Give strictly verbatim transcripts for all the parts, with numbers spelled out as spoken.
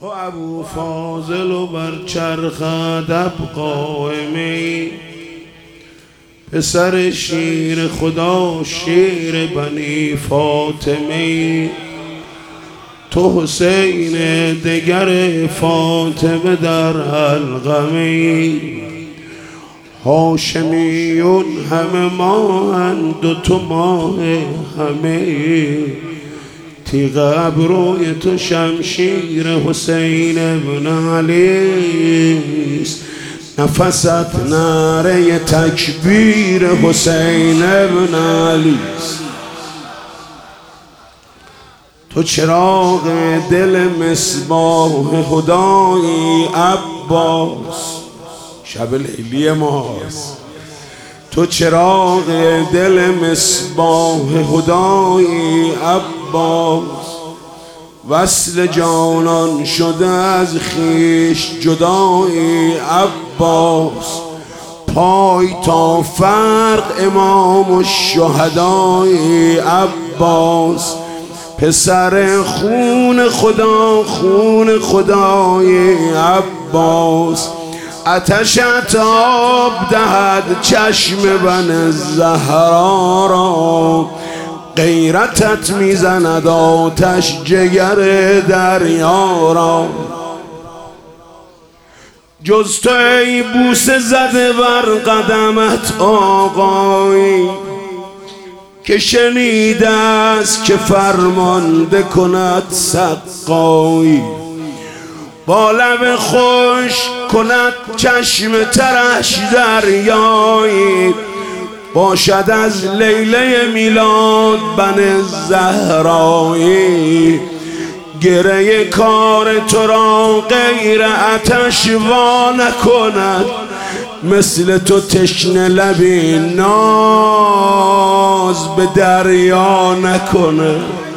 و ابو فاضل و بر چرخ ادب قائمی، پسر شیر خدا شیر بنی فاطمی. تو حسین دگر فاطمه در القمی، هاشمیون همه ماهند و تو ماه همه. تیغ ابروی تو شمشیر حسین ابن علیست، نفست نعره تکبیر حسین ابن علیست. تو چراغ دل مصباح هدایی عباس، شب لیلی ماست. تو چراغ دل مصباح هدایی عباس، وصل جانان شده از خویش جدایی عباس. پای تا فرق امام الشهدایی عباس، پسر خون خدا خون خدای عباس. آتشت آب دهد چشم بن زهرا را، غیرتت میزند آتش جگر دریا را. جز تو ای بوسه زده بر قدمت آقایی، که شنیده است که فرمانده کند سقایی. با لب خوش کند چشم ترش دریایی، باشد از لیله میلاد بن زهرایی. گره کار تو را غیر آتش وا نکند، مثل تو تشنه لبی ناز به دریا نکند.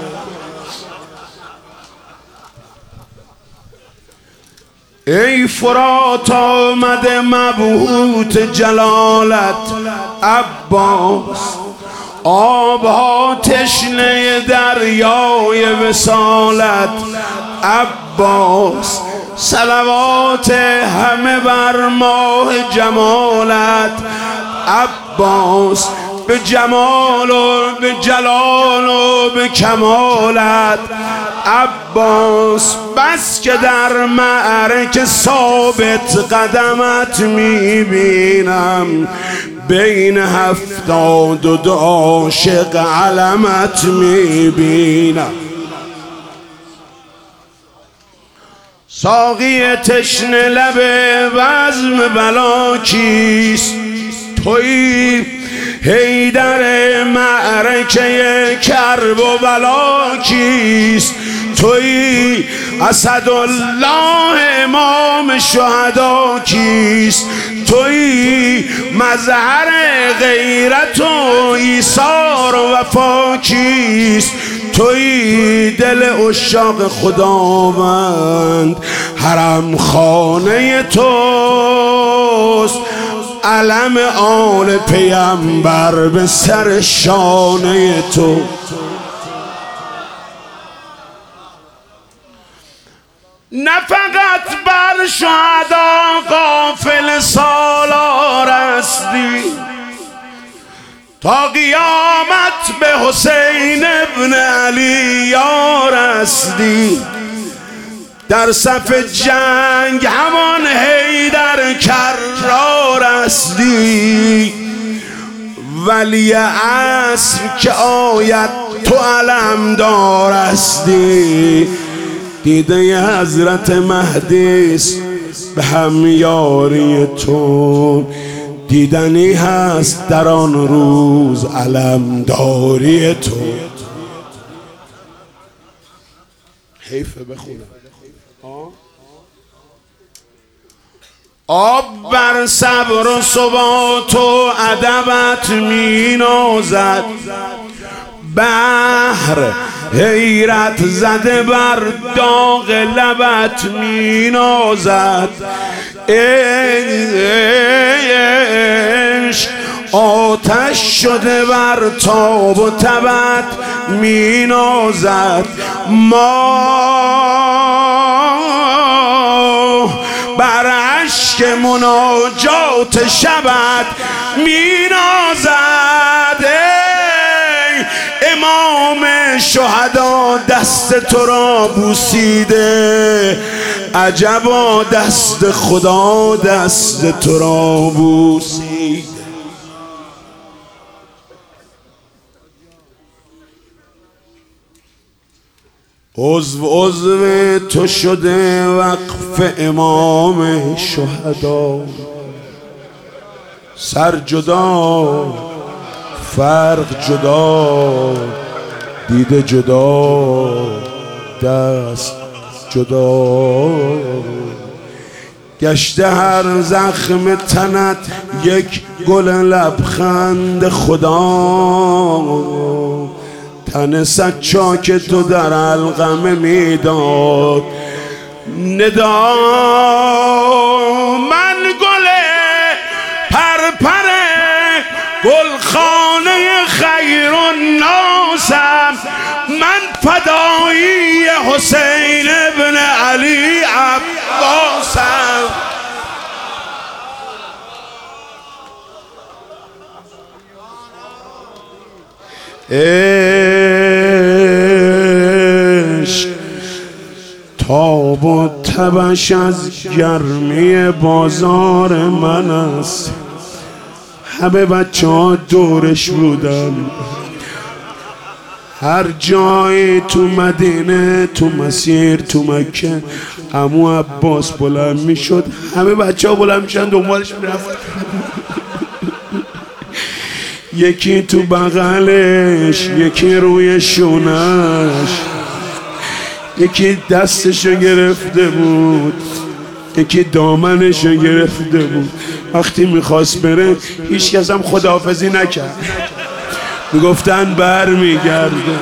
ای فرات آمده مبهوت جلالت عباس، آبها تشنه دریای وصالت عباس. صلوات همه بر ماه جمالت عباس، به جمال و به جلال و به کمالت عباس. بس که در معرکه ثابت قدمت میبینم، بین هفتاد و دو عاشق علمت میبینم. ساقی تشنه لب بزم بلا کیست؟ تویی حیدر معرکه کرب و بلا کیست؟ تویی اسدالله امام شهدا کیست؟ تویی مظهر غیرت و ایثار و وفا کیست؟ تویی دل عشاق خداوند، حرم خانه توست. علم آل پیمبر به سر شانه تو. نه فقط بر شهدا غافل سالار هستی، تا قیامت به حسین ابن علی یار هستی. در صف جنگ همان حیدر کرار هستی، ولی عصر که آید تو علمدار هستی. دیده حضرت مهدیست به همیاری تو، دیدنی هست در آن روز علمداری تو. حیفه بخونم. آب بر صبر و ثبات و ادبت می نازد، بحر حیرت زده بر داغ لبت می نازد. عشق آتش شده بر تاب و تبت می نازد. ما اشک مناجات شبت می نازد. ای امام شهدا دست تو را بوسیده، عجبا دست خدا دست تو را بوسیده. عضو عضو تو شده وقف امام شهدا، سر جدا فرق جدا، دیده جدا دست جدا، گشته هر زخم تنت یک گل لبخند خدا. تن صد چاک تو در القمه میداد ندا. من گل پرپر گلخانه خیر الناسم، من فدایی حسین ابن علی عباسم. عشق تاب و تبش از گرمی بازار من است، همه بچه ها دورش بودن، هر جایی تو مدینه، تو مسیر، تو مکه عمو عباس بلند می شد، همه بچه ها بلند می شدن دنبالش می رفت. یکی تو بغلش، یکی روی شونش، یکی دستشو گرفته بود، یکی دامنشو گرفته بود. وقتی میخواست بره هیچ کس هم خداحافظی نکرد، میگفتن بر میگرده.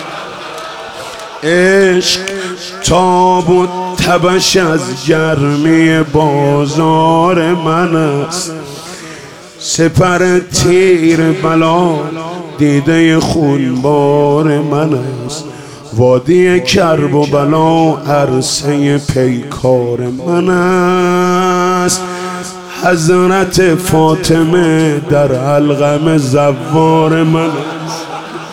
عشق تاب و تبش از گرمی بازار من است، سپر تیر بلا دیده خونبار من است. وادی کرب و بلا عرصه پیکار من است. حضرت فاطمه در القمه زوار من است.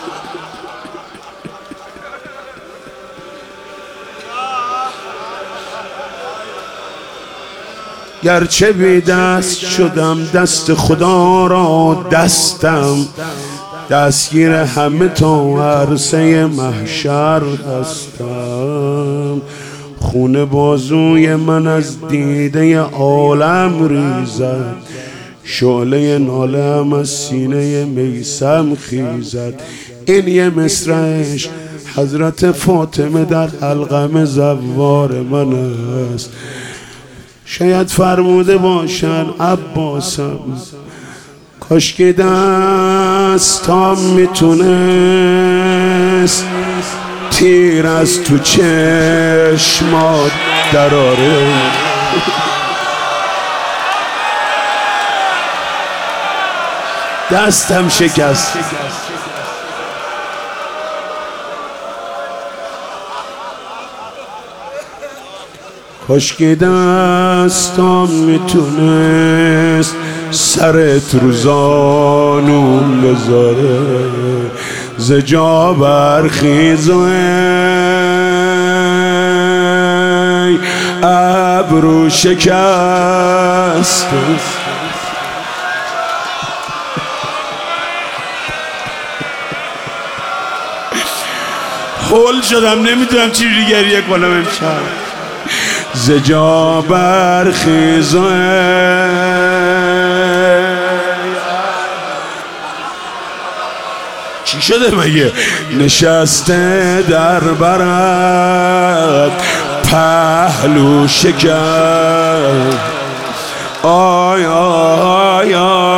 گرچه بی دست شدم دست خدا را دستم، دستگیر همه تا عرصه محشر هستم. خون بازوی من از دیده عالم ریزد، شعله ناله‌ام از سینه میثم خیزد. این یه مصرعش حضرت فاطمه در القمه زوار من است. شاید فرموده باشن عباسم کاش که دستام میتونست تیر از تو چشمات دراره. دستم شکست، کاش که دستام میتونست سرت رو زانوم بذاره. ز جا برخیز و ای ابرو شکست. هول شدم نمیدونم چی رو گریه کنم امشب. ز جا برخیز و چی شده مگه؟ نشسته در برد پهلو شکر. آی آی آی